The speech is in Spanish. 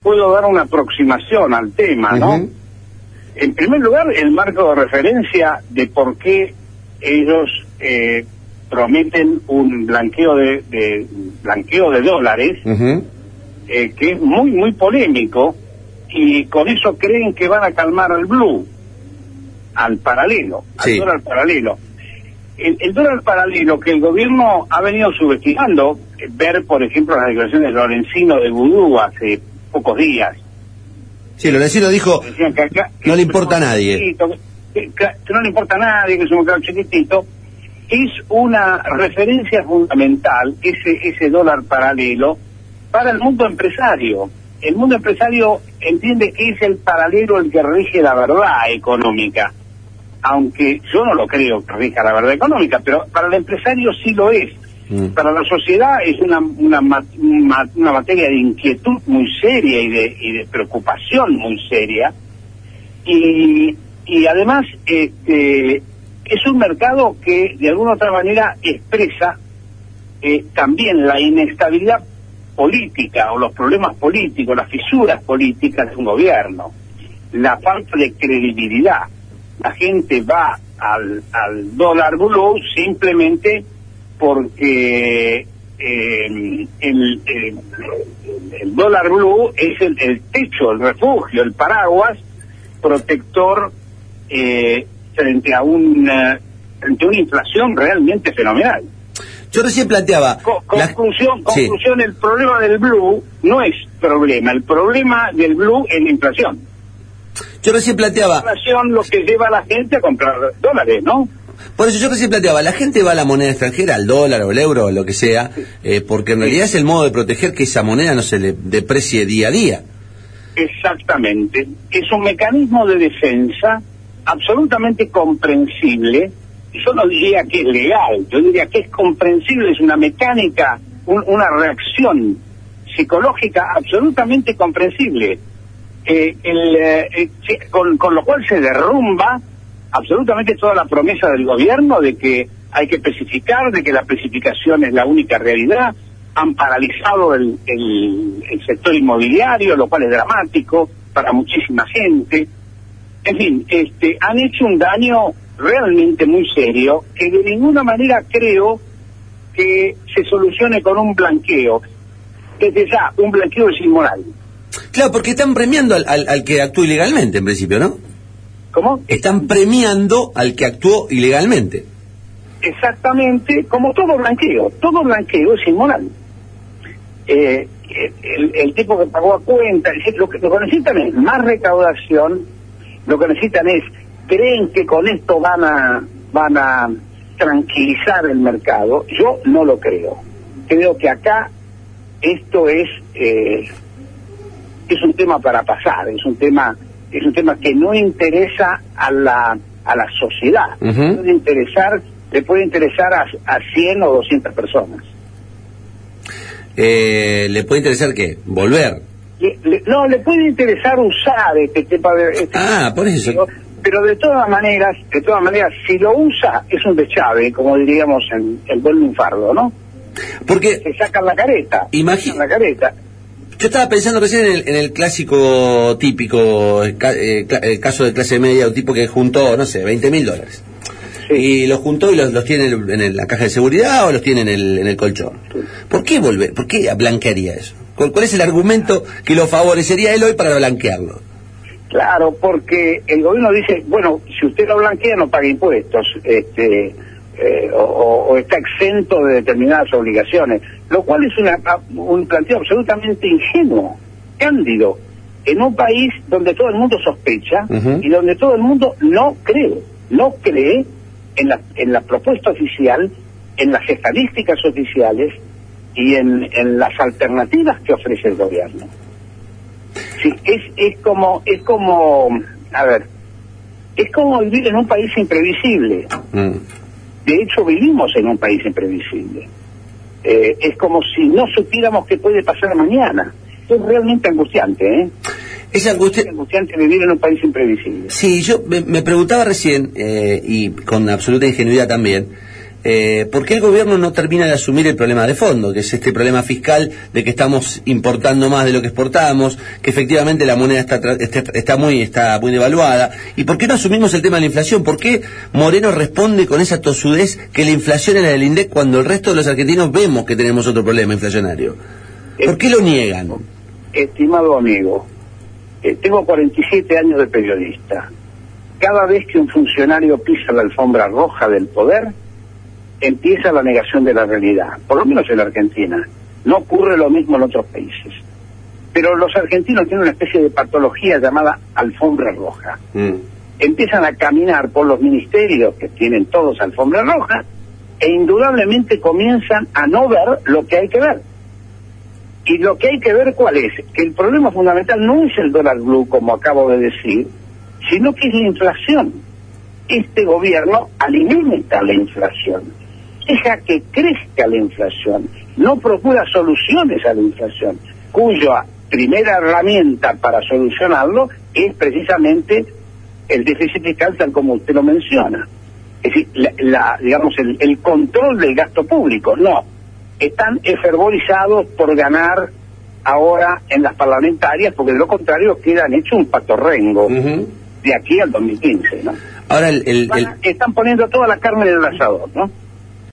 puedo dar una aproximación al tema, ¿no? En primer lugar, el marco de referencia de por qué ellos prometen un blanqueo de dólares, que es muy, muy polémico, y con eso creen que van a calmar al blue, al paralelo, al dólar paralelo. El dólar paralelo que el gobierno ha venido subestimando, ver, por ejemplo, las declaraciones de Lorenzino de Vudú hace pocos días. Sí, Lorenzino dijo, que acá, no le importa a nadie. Que no le importa a nadie, que es un mercado chiquitito. Es una referencia fundamental, ese dólar paralelo, para el mundo empresario. El mundo empresario entiende que es el paralelo el que rige la verdad económica, aunque yo no lo creo que rija la verdad económica, pero para el empresario sí lo es. Para la sociedad es una materia de inquietud muy seria y de preocupación muy seria, y además es un mercado que de alguna otra manera expresa también la inestabilidad política o los problemas políticos, las fisuras políticas de un gobierno, la falta de credibilidad. La gente va al dólar blue simplemente porque el dólar blue es el techo, el refugio, el paraguas protector frente a una inflación realmente fenomenal. Yo recién planteaba... Conclusión, el problema del blue no es problema, el problema del blue es la inflación. Yo recién planteaba... La inflación lo que lleva a la gente a comprar dólares, ¿no? Por eso yo recién planteaba, la gente va a la moneda extranjera, al dólar o el euro o lo que sea, porque en realidad es el modo de proteger que esa moneda no se le deprecie día a día. Exactamente. Es un mecanismo de defensa absolutamente comprensible. Yo no diría que es legal, yo diría que es comprensible, es una mecánica, una reacción psicológica absolutamente comprensible, con lo cual se derrumba absolutamente toda la promesa del gobierno de que hay que especificar, de que la especificación es la única realidad. Han paralizado el sector inmobiliario, lo cual es dramático para muchísima gente. En fin, han hecho un daño realmente muy serio, que de ninguna manera creo que se solucione con un blanqueo. Desde ya, un blanqueo es inmoral. Claro, porque están premiando al que actuó ilegalmente, en principio, ¿no? ¿Cómo? Están premiando al que actuó ilegalmente. Exactamente, como todo blanqueo es inmoral. El tipo que pagó a cuenta, lo que necesitan es más recaudación, lo que necesitan es, creen que con esto van a tranquilizar el mercado. Yo no lo creo. Creo que acá esto es un tema para pasar, es un tema que no interesa a la sociedad. Le puede interesar a 100 o 200 personas. ¿Le puede interesar qué? ¿Volver? No, le puede interesar usar este tema de... por eso. Pero de todas maneras, si lo usa, es un deschave, como diríamos en el buen lunfardo, ¿no? Porque... Se sacan la careta. Yo estaba pensando recién en el clásico típico, el caso de clase media, un tipo que juntó, no sé, $20.000. Sí. Y los juntó y los tiene en la caja de seguridad o los tiene en el colchón. Sí. ¿Por qué volver? ¿Por qué blanquearía eso? ¿Cuál es el argumento que lo favorecería a él hoy para blanquearlo? Claro, porque el gobierno dice, bueno, si usted lo blanquea no paga impuestos, o está exento de determinadas obligaciones, lo cual es un planteo absolutamente ingenuo, cándido, en un país donde todo el mundo sospecha y donde todo el mundo no cree en la propuesta oficial, en las estadísticas oficiales y en las alternativas que ofrece el gobierno. Sí, es como vivir en un país imprevisible. De hecho, vivimos en un país imprevisible. Es como si no supiéramos qué puede pasar mañana. Es realmente angustiante, ¿eh? Es angustiante vivir en un país imprevisible. Sí, yo me preguntaba recién, y con absoluta ingenuidad también, ¿por qué el gobierno no termina de asumir el problema de fondo, que es este problema fiscal de que estamos importando más de lo que exportamos, que efectivamente la moneda está muy devaluada? ¿Y por qué no asumimos el tema de la inflación? ¿Por qué Moreno responde con esa tosudez que la inflación es la del INDEC cuando el resto de los argentinos vemos que tenemos otro problema inflacionario? ¿Por qué lo niegan? Estimado amigo, tengo 47 años de periodista. Cada vez que un funcionario pisa la alfombra roja del poder, empieza la negación de la realidad, por lo menos en la Argentina. No ocurre lo mismo en otros países. Pero los argentinos tienen una especie de patología llamada alfombra roja. Empiezan a caminar por los ministerios, que tienen todos alfombra roja, e indudablemente comienzan a no ver lo que hay que ver. Y lo que hay que ver, ¿cuál es? Que el problema fundamental no es el dólar blue, como acabo de decir, sino que es la inflación. Este gobierno alimenta la inflación, deja que crezca la inflación, no procura soluciones a la inflación, cuya primera herramienta para solucionarlo es precisamente el déficit fiscal, tal como usted lo menciona. Es decir, digamos, el control del gasto público. No, están efervorizados por ganar ahora en las parlamentarias, porque de lo contrario quedan hecho un patorrengo de aquí al 2015, ¿no? Ahora están poniendo toda la carne en el asador, ¿no?